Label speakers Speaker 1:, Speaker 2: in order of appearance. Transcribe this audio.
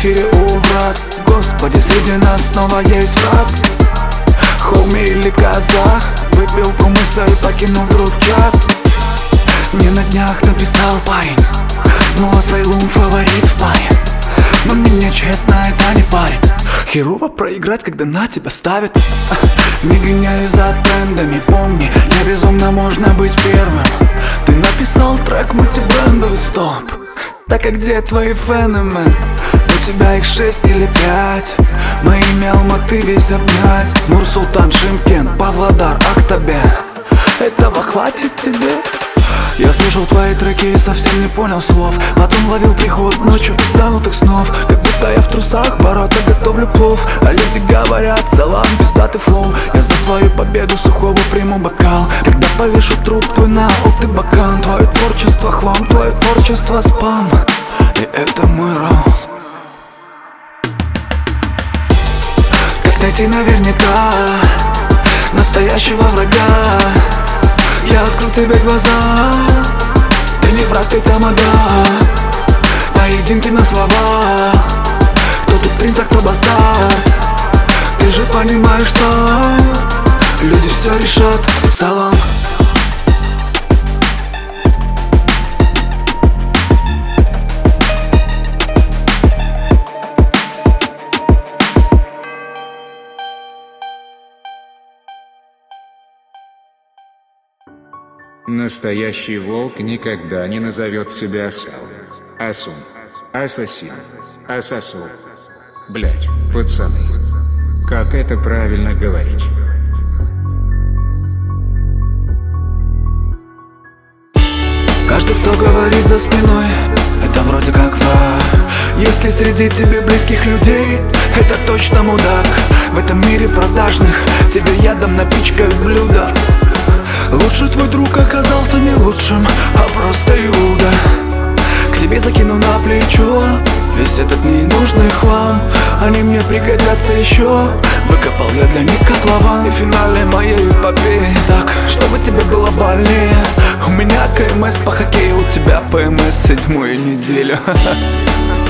Speaker 1: квартире у врат. Господи, среди нас снова есть враг. Хоуми или казах, выпил кумыса и покинул вдруг чат. Мне на днях написал парень: ну Асайлум фаворит в паре. Но меня, честно, это не парит. Херово проиграть, когда на тебя ставят. Не гоняюсь за трендами, помни, не безумно можно быть первым. Ты написал трек мультибрендовый, стоп. Так а где твои фэны, мэн? У тебя их 6 или 5. Моими Алматы весь обнять. Нур-Султан, Шымкент, Павлодар, Актобе. Этого хватит тебе? Я слушал твои треки и совсем не понял слов. Потом ловил приход ночью пизданутых снов. Как будто я в трусах, борота готовлю плов. А люди говорят: салам, пиздатый флоу. Я за свою победу сухого приму бокал. Когда повешу труп твой на алты бакан. Твое творчество хлам, твое творчество спам. И это мой раунд. Как найти наверняка настоящего врага? Я открыл тебе глаза. Ты не враг, ты тамада. Поединки на слова. Кто тут принц, а кто бастард? Ты же понимаешь сам. Люди все решат. Салам.
Speaker 2: Настоящий волк никогда не назовет себя асалом. Асун. Ассасин. Асасу. Блять, пацаны. Как это правильно говорить?
Speaker 1: Каждый, кто говорит за спиной, это вроде как враг. Если среди тебе близких людей, это точно мудак. В этом мире продажных тебе ядом напичкают блюда. Лучший твой друг оказался не лучшим, а просто Иуда. К себе закину на плечо весь этот ненужный хлам. Они мне пригодятся еще. Выкопал я для них котлован. И в финале моей эпопеи так, чтобы тебе было больнее. У меня КМС по хоккею, у тебя ПМС 7-ю неделю.